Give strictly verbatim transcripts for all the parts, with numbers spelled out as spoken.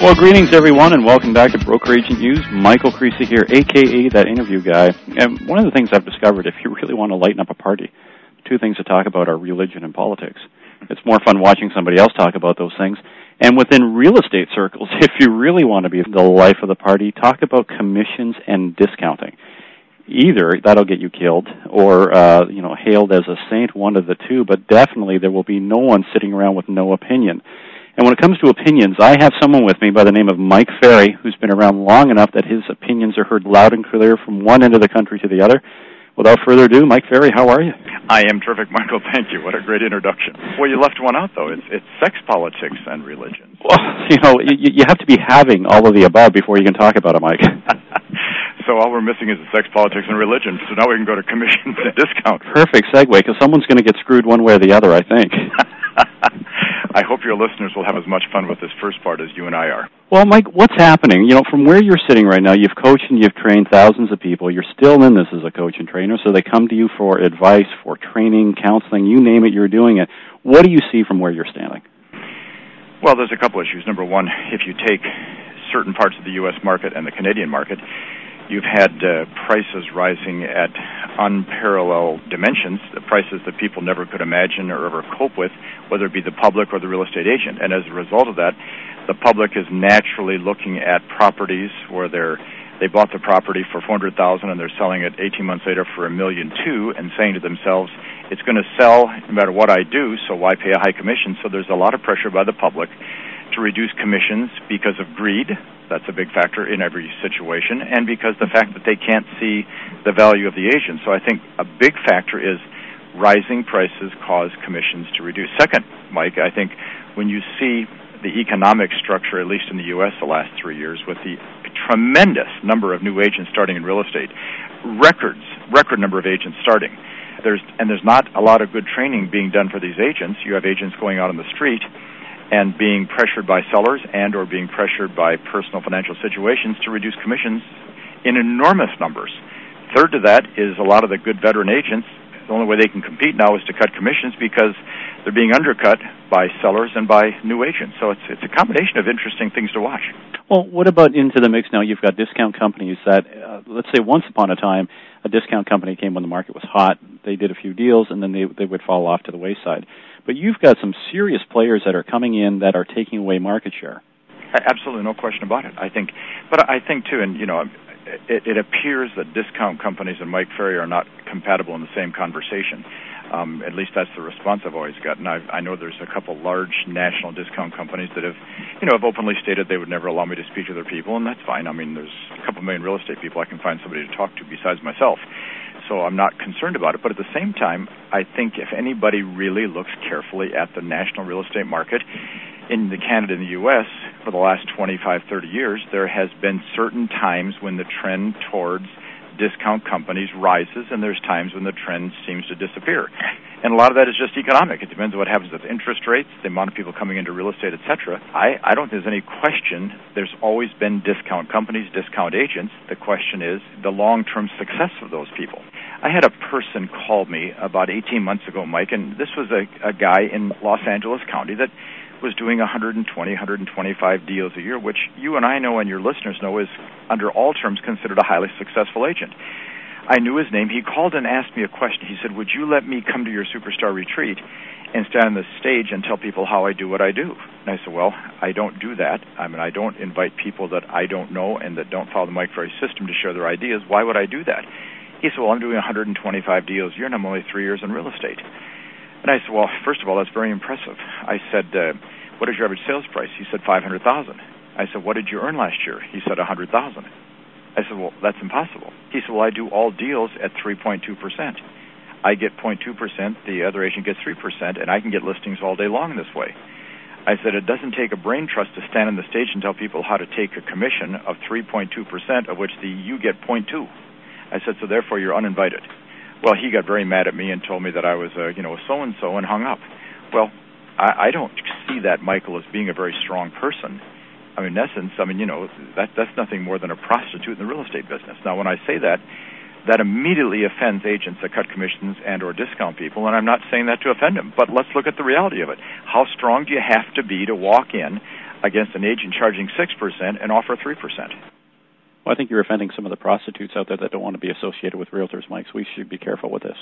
Well, greetings, everyone, and welcome back to Broker Agent News. Michael Creasy here, a k a that interview guy. And one of the things I've discovered, if you really want to lighten up a party, two things to talk about are religion and politics. It's more fun watching somebody else talk about those things. And within real estate circles, if you really want to be the life of the party, talk about commissions and discounting. Either that'll get you killed or, uh, you know, hailed as a saint, one of the two, but definitely there will be no one sitting around with no opinion. And when it comes to opinions, I have someone with me by the name of Mike Ferry, who's been around long enough that his opinions are heard loud and clear from one end of the country to the other. Without further ado, Mike Ferry, how are you? I am terrific, Michael. Thank you. What a great introduction. Well, you left one out, though. It's, it's sex, politics, and religion. Well, you know, you, you have to be having all of the above before you can talk about it, Mike. So all we're missing is the sex, politics, and religion. So now we can go to commissions and discounts. Perfect segue, because someone's going to get screwed one way or the other, I think. I hope your listeners will have as much fun with this first part as you and I are. Well, Mike, what's happening? You know, from where you're sitting right now, you've coached and you've trained thousands of people. You're still in this as a coach and trainer, so they come to you for advice, for training, counseling, you name it, you're doing it. What do you see from where you're standing? Well, there's a couple issues. Number one, if you take certain parts of the U S market and the Canadian market, you've had uh, prices rising at unparalleled dimensions, the prices that people never could imagine or ever cope with, whether it be the public or the real estate agent. And as a result of that, the public is naturally looking at properties where they're they bought the property for four hundred thousand dollars and they're selling it eighteen months later for a million two, and saying to themselves, it's going to sell no matter what I do, so why pay a high commission? So there's a lot of pressure by the public to reduce commissions because of greed. That's a big factor in every situation, and because the fact that they can't see the value of the agent. So I think a big factor is rising prices cause commissions to reduce. Second, Mike, I think when you see the economic structure, at least in the U S the last three years, with the tremendous number of new agents starting in real estate, records, record number of agents starting, there's and there's not a lot of good training being done for these agents. You have agents going out on the street and being pressured by sellers and or being pressured by personal financial situations to reduce commissions in enormous numbers. Third to that is a lot of the good veteran agents, the only way they can compete now is to cut commissions because they're being undercut by sellers and by new agents. So it's it's a combination of interesting things to watch. Well, what about into the mix now? You've got discount companies that, uh, let's say once upon a time, a discount company came when the market was hot. They did a few deals, and then they they would fall off to the wayside. But you've got some serious players that are coming in that are taking away market share. Absolutely, no question about it. I think, but I think too, and you know, it, it appears that discount companies and Mike Ferry are not compatible in the same conversation. Um, at least that's the response I've always gotten. I've, I know there's a couple large national discount companies that have, you know, have openly stated they would never allow me to speak to their people, and that's fine. I mean, there's a couple million real estate people I can find somebody to talk to besides myself. So I'm not concerned about it. But at the same time, I think if anybody really looks carefully at the national real estate market in the Canada and the U S for the last twenty-five, thirty years, there has been certain times when the trend towards discount companies rises, and there's times when the trend seems to disappear. And a lot of that is just economic. It depends on what happens with interest rates, the amount of people coming into real estate, et cetera. I, I don't think there's any question. There's always been discount companies, discount agents. The question is the long-term success of those people. I had a person call me about eighteen months ago, Mike, and this was a, a guy in Los Angeles County that was doing one hundred twenty, one hundred twenty-five deals a year, which you and I know and your listeners know is, under all terms, considered a highly successful agent. I knew his name. He called and asked me a question. He said, would you let me come to your Superstar Retreat and stand on the stage and tell people how I do what I do? And I said, well, I don't do that. I mean, I don't invite people that I don't know and that don't follow the Mike Ferry system to share their ideas. Why would I do that? He said, well, I'm doing one hundred twenty-five deals a year, and I'm only three years in real estate. And I said, well, first of all, that's very impressive. I said, uh, what is your average sales price? He said, five hundred thousand dollars. I said, what did you earn last year? He said, one hundred thousand dollars. I said, well, that's impossible. He said, well, I do all deals at three point two percent. I get zero point two percent, the other agent gets three percent, and I can get listings all day long this way. I said, it doesn't take a brain trust to stand on the stage and tell people how to take a commission of three point two percent, of which the you get zero point two. I said, so therefore you're uninvited. Well, he got very mad at me and told me that I was, a, you know, a so-and-so and hung up. Well, I, I don't see that, Michael, as being a very strong person. I mean, in essence, I mean, you know, that that's nothing more than a prostitute in the real estate business. Now, when I say that, that immediately offends agents that cut commissions and or discount people, and I'm not saying that to offend them, but let's look at the reality of it. How strong do you have to be to walk in against an agent charging six percent and offer three percent. Well, I think you're offending some of the prostitutes out there that don't want to be associated with realtors, Mike, so we should be careful with this.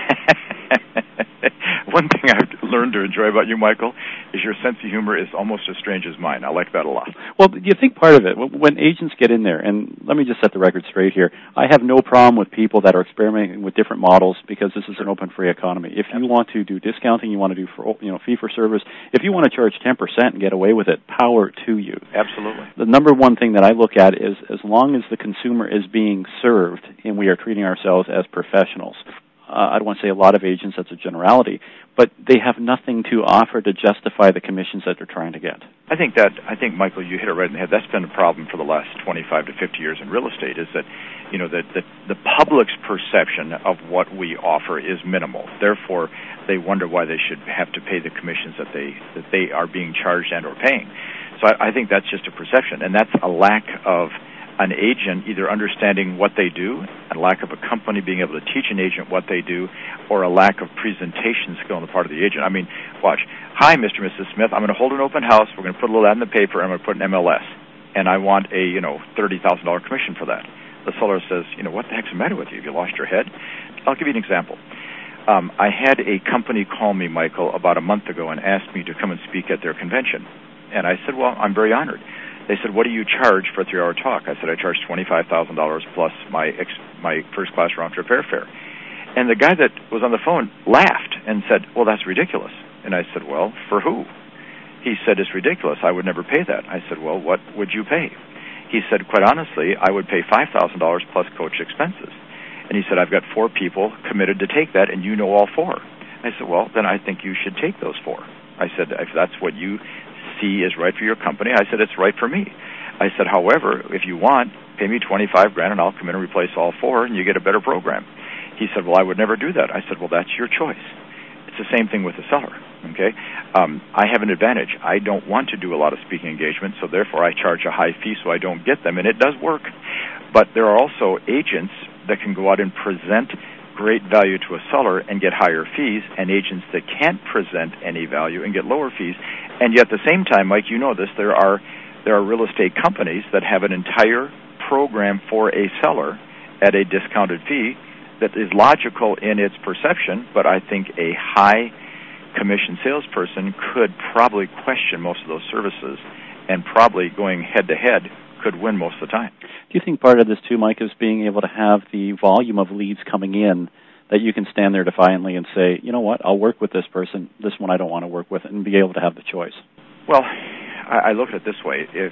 One thing I've learned to enjoy about you, Michael, is your sense of humor is almost as strange as mine. I like that a lot. Well, do you think part of it, when agents get in there, and let me just set the record straight here, I have no problem with people that are experimenting with different models because this is an open, free economy. If you want to do discounting, you want to do for, you know, fee for service, if you want to charge ten percent and get away with it, power to you. Absolutely. The number one thing that I look at is as long as the consumer is being served and we are treating ourselves as professionals. Uh, I don't want to say a lot of agents, that's a generality, but they have nothing to offer to justify the commissions that they're trying to get. I think that, I think, Michael, you hit it right in the head. That's been a problem for the last twenty-five to fifty years in real estate, is that, you know, that the, the public's perception of what we offer is minimal. Therefore, they wonder why they should have to pay the commissions that they, that they are being charged and or paying. So I, I think that's just a perception, and that's a lack of an agent either understanding what they do, a lack of a company being able to teach an agent what they do, or a lack of presentation skill on the part of the agent. I mean, watch. Hi, Mister and Missus Smith. I'm going to hold an open house. We're going to put a little ad in the paper, and I'm going to put an M L S. And I want a, you know, thirty thousand dollars commission for that. The seller says, you know, what the heck's the matter with you? Have you lost your head? I'll give you an example. Um, I had a company call me, Michael, about a month ago and asked me to come and speak at their convention. And I said, well, I'm very honored. They said, what do you charge for a three-hour talk? I said, I charge twenty-five thousand dollars plus my ex, my first-class round-trip airfare. And the guy that was on the phone laughed and said, well, that's ridiculous. And I said, well, for who? He said, it's ridiculous. I would never pay that. I said, well, what would you pay? He said, quite honestly, I would pay five thousand dollars plus coach expenses. And he said, I've got four people committed to take that, and you know all four. I said, well, then I think you should take those four. I said, if that's what you see is right for your company, I said, it's right for me. I said, however, if you want, pay me twenty-five grand and I'll come in and replace all four and you get a better program. He said, well, I would never do that. I said, well, that's your choice. It's the same thing with the seller, okay? Um, I have an advantage. I don't want to do a lot of speaking engagements, so therefore I charge a high fee so I don't get them, and it does work. But there are also agents that can go out and present great value to a seller and get higher fees, and agents that can't present any value and get lower fees. And yet at the same time, Mike, you know this, there are there are real estate companies that have an entire program for a seller at a discounted fee that is logical in its perception, but I think a high commission salesperson could probably question most of those services, and probably going head-to-head could win most of the time. Do you think part of this, too, Mike, is being able to have the volume of leads coming in that you can stand there defiantly and say, you know what, I'll work with this person, this one I don't want to work with, and be able to have the choice? Well, I, I look at it this way. If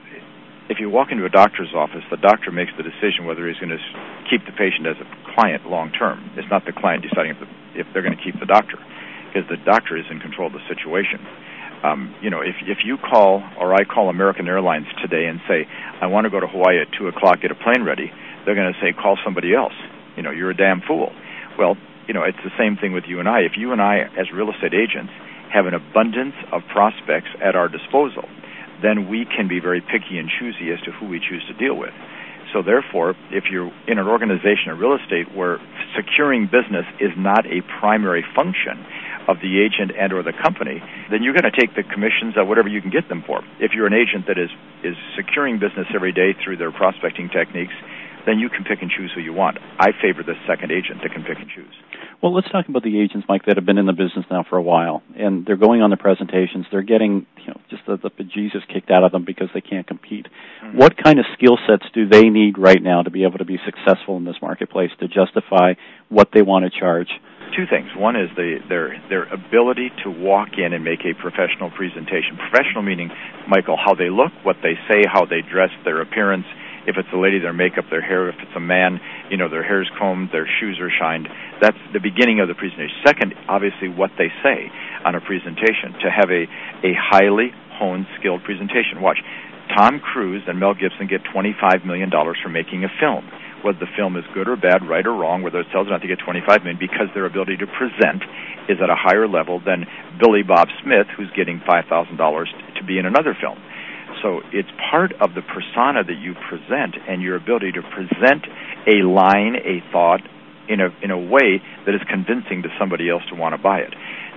if you walk into a doctor's office, the doctor makes the decision whether he's going to keep the patient as a client long term. It's not the client deciding if, the, if they're going to keep the doctor, because the doctor is in control of the situation. Um, you know, if if you call, or I call American Airlines today and say, I want to go to Hawaii at two o'clock, get a plane ready, they're going to say, call somebody else. You know, you're a damn fool. Well, you know, it's the same thing with you and I. If you and I, as real estate agents, have an abundance of prospects at our disposal, then we can be very picky and choosy as to who we choose to deal with. So therefore, if you're in an organization of real estate where securing business is not a primary function of the agent and or the company, then you're going to take the commissions at whatever you can get them for. If you're an agent that is, is securing business every day through their prospecting techniques, then you can pick and choose who you want. I favor the second agent that can pick and choose. Well, let's talk about the agents, Mike, that have been in the business now for a while, and they're going on the presentations. They're getting, you know, just the, the bejesus kicked out of them because they can't compete. Mm-hmm. What kind of skill sets do they need right now to be able to be successful in this marketplace, to justify what they want to charge? Two things. One is the, their their ability to walk in and make a professional presentation. Professional meaning, Michael, how they look, what they say, how they dress, their appearance. If it's a lady, their makeup, their hair. If it's a man, you know, their hair's combed, their shoes are shined. That's the beginning of the presentation. Second, obviously, what they say on a presentation, to have a, a highly honed, skilled presentation. Watch, Tom Cruise and Mel Gibson get twenty-five million dollars for making a film. Whether the film is good or bad, right or wrong, whether it sells or not, they get twenty-five million dollars because their ability to present is at a higher level than Billy Bob Smith, who's getting five thousand dollars to be in another film. So it's part of the persona that you present and your ability to present a line, a thought, in a in a way that is convincing to somebody else to want to buy it.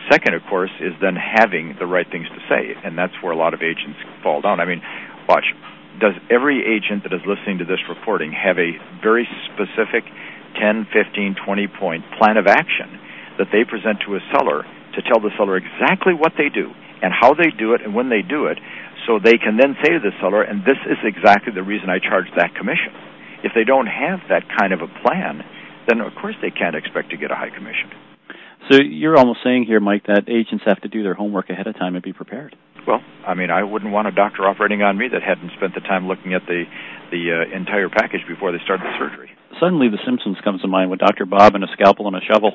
Second, of course, is then having the right things to say, and that's where a lot of agents fall down. I mean, watch, does every agent that is listening to this recording have a very specific ten, fifteen, twenty-point plan of action that they present to a seller to tell the seller exactly what they do and how they do it and when they do it, so they can then say to the seller, and this is exactly the reason I charge that commission. If they don't have that kind of a plan, then of course they can't expect to get a high commission. So you're almost saying here, Mike, that agents have to do their homework ahead of time and be prepared. Well, I mean, I wouldn't want a doctor operating on me that hadn't spent the time looking at the the uh, entire package before they start the surgery. Suddenly The Simpsons comes to mind with Doctor Bob and a scalpel and a shovel.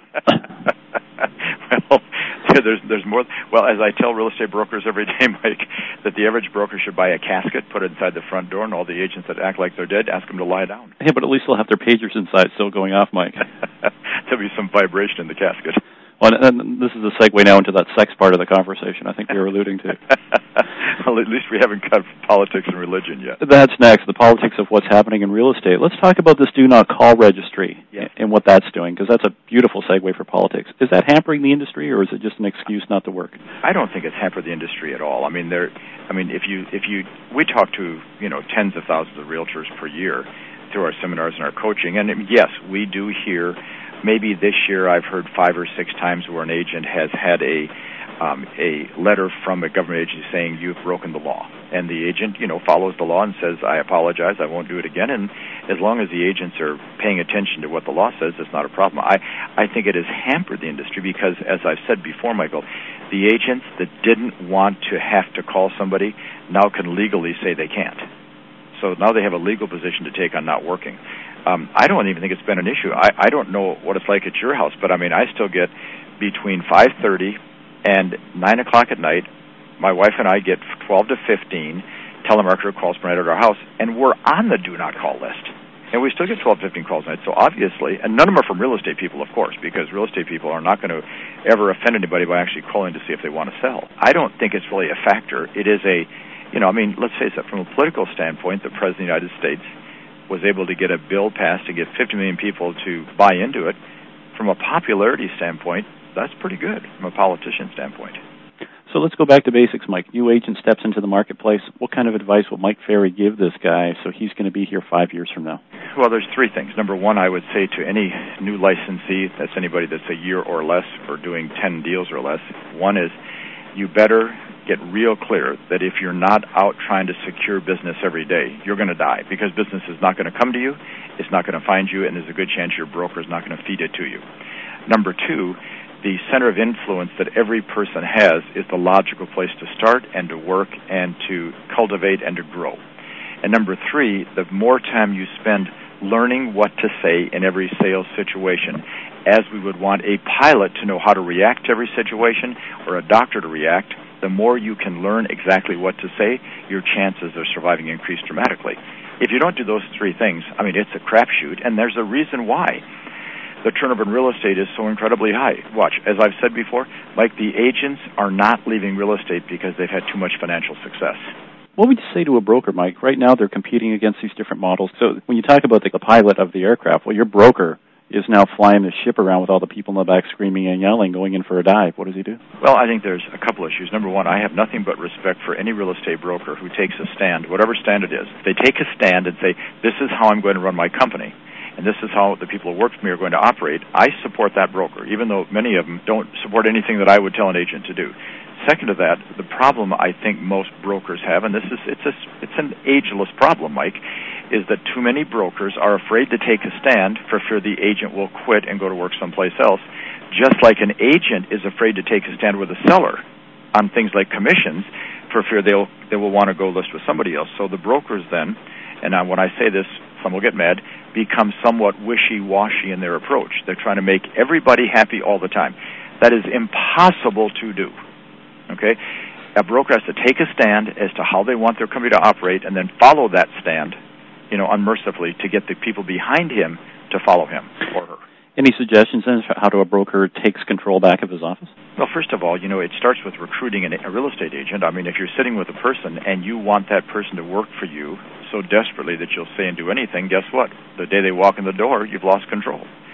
Well, there's there's more. Well, as I tell real estate brokers every day, Mike, that the average broker should buy a casket, put it inside the front door, and all the agents that act like they're dead, ask them to lie down. Hey, but at least they'll have their pagers inside still going off, Mike. There'll be some vibration in the casket. Well, and this is a segue now into that sex part of the conversation I think we were alluding to. Well, at least we haven't got politics and religion yet. That's next, the politics of what's happening in real estate. Let's talk about this Do Not Call registry yes. and what that's doing, because that's a beautiful segue for politics. Is that hampering the industry, or is it just an excuse not to work? I don't think it's hampered the industry at all. I mean, there. I mean, if you if you we talk to you know tens of thousands of realtors per year through our seminars and our coaching, and yes, we do hear. Maybe this year I've heard five or six times where an agent has had a um, a letter from a government agency saying you've broken the law, and the agent, you know, follows the law and says, I apologize, I won't do it again. And as long as the agents are paying attention to what the law says, it's not a problem. I I think it has hampered the industry because, as I've said before, Michael, the agents that didn't want to have to call somebody now can legally say they can't. So now they have a legal position to take on not working. Um, I don't even think it's been an issue. I, I don't know what it's like at your house, but I mean, I still get between five thirty and nine o'clock at night, my wife and I get twelve to fifteen telemarketer calls per night at our house, and we're on the do not call list. And we still get twelve, fifteen calls a night. So obviously, and none of them are from real estate people, of course, because real estate people are not going to ever offend anybody by actually calling to see if they want to sell. I don't think it's really a factor. It is a, you know, I mean, let's face it, from a political standpoint, the President of the United States was able to get a bill passed to get fifty million people to buy into it. From a popularity standpoint, that's pretty good from a politician standpoint. So let's go back to basics, Mike. New agent steps into the marketplace. What kind of advice will Mike Ferry give this guy so he's going to be here five years from now? Well, there's three things. Number one, I would say to any new licensee, that's anybody that's a year or less or doing ten deals or less, one is you better get real clear that if you're not out trying to secure business every day, you're going to die because business is not going to come to you, it's not going to find you, and there's a good chance your broker is not going to feed it to you. Number two, the center of influence that every person has is the logical place to start and to work and to cultivate and to grow. And number three, the more time you spend learning what to say in every sales situation, as we would want a pilot to know how to react to every situation or a doctor to react, the more you can learn exactly what to say, your chances of surviving increase dramatically. If you don't do those three things, I mean, it's a crapshoot, and there's a reason why the turnover in real estate is so incredibly high. Watch, as I've said before, Mike, the agents are not leaving real estate because they've had too much financial success. What would you say to a broker, Mike? Right now they're competing against these different models. So when you talk about the, the pilot of the aircraft, well, your broker is now flying the ship around with all the people in the back screaming and yelling, going in for a dive. What does he do? Well, I think there's a couple issues. Number one, I have nothing but respect for any real estate broker who takes a stand, whatever stand it is. They take a stand and say, this is how I'm going to run my company, and this is how the people who work for me are going to operate. I support that broker, even though many of them don't support anything that I would tell an agent to do. Second to that, the problem I think most brokers have, and this is it's a, it's an ageless problem, Mike, is that too many brokers are afraid to take a stand for fear the agent will quit and go to work someplace else, just like an agent is afraid to take a stand with a seller on things like commissions for fear they'll they will want to go list with somebody else. So the brokers then, and when I say this, some will get mad, become somewhat wishy-washy in their approach. They're trying to make everybody happy all the time. That is impossible to do. Okay? A broker has to take a stand as to how they want their company to operate and then follow that stand, you know, unmercifully to get the people behind him to follow him or her. Any suggestions then for how do a broker takes control back of his office? Well, first of all, you know, it starts with recruiting a real estate agent. I mean, if you're sitting with a person and you want that person to work for you so desperately that you'll say and do anything, guess what? The day they walk in the door, you've lost control.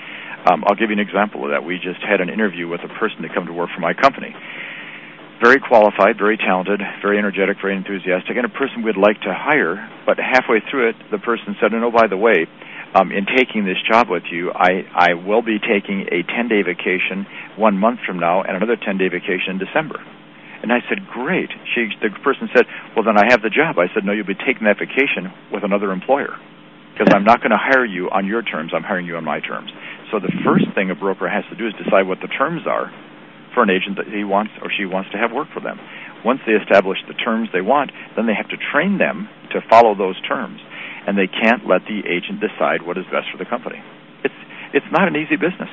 Um, I'll give you an example of that. We just had an interview with a person to come to work for my company. Very qualified, very talented, very energetic, very enthusiastic, and a person we'd like to hire, but halfway through it, the person said, oh, by the way, um, in taking this job with you, I, I will be taking a ten-day vacation one month from now and another ten-day vacation in December. And I said, great. She, the person said, well, then I have the job. I said, no, you'll be taking that vacation with another employer because I'm not going to hire you on your terms. I'm hiring you on my terms. So the first thing a broker has to do is decide what the terms are for an agent that he wants or she wants to have work for them. Once they establish the terms they want, then they have to train them to follow those terms, and they can't let the agent decide what is best for the company. It's it's not an easy business.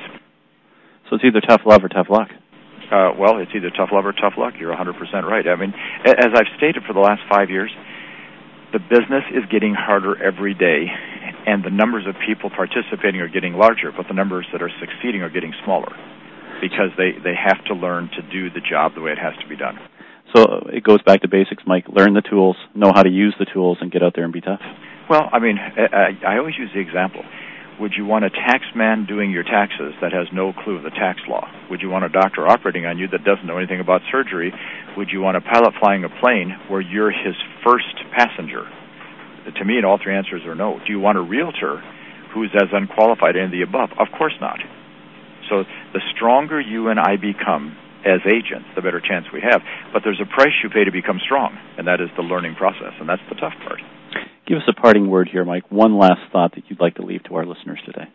So it's either tough love or tough luck. Uh, well, it's either tough love or tough luck. You're one hundred percent right. I mean, as I've stated for the last five years, the business is getting harder every day, and the numbers of people participating are getting larger, but the numbers that are succeeding are getting smaller, because they, they have to learn to do the job the way it has to be done. So it goes back to basics, Mike. Learn the tools, know how to use the tools, and get out there and be tough. Well, I mean, I, I always use the example. Would you want a tax man doing your taxes that has no clue of the tax law? Would you want a doctor operating on you that doesn't know anything about surgery? Would you want a pilot flying a plane where you're his first passenger? To me, all three answers are no. Do you want a realtor who's as unqualified as any of the above? Of course not. So the stronger you and I become as agents, the better chance we have. But there's a price you pay to become strong, and that is the learning process, and that's the tough part. Give us a parting word here, Mike. One last thought that you'd like to leave to our listeners today.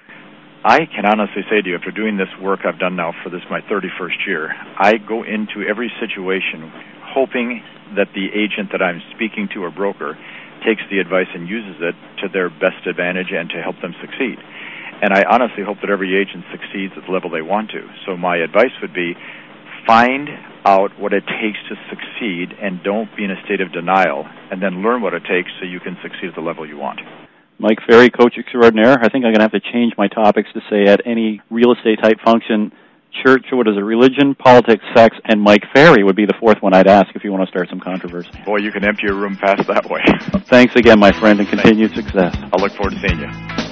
I can honestly say to you, after doing this work I've done now for this my thirty-first year, I go into every situation hoping that the agent that I'm speaking to or broker takes the advice and uses it to their best advantage and to help them succeed. And I honestly hope that every agent succeeds at the level they want to. So my advice would be find out what it takes to succeed and don't be in a state of denial, and then learn what it takes so you can succeed at the level you want. Mike Ferry, coach extraordinaire. I think I'm going to have to change my topics to say at any real estate type function, church, what is it, religion, politics, sex, and Mike Ferry would be the fourth one I'd ask if you want to start some controversy. Boy, you can empty your room fast that way. Thanks again, my friend, and continued Thanks. success. I'll look forward to seeing you.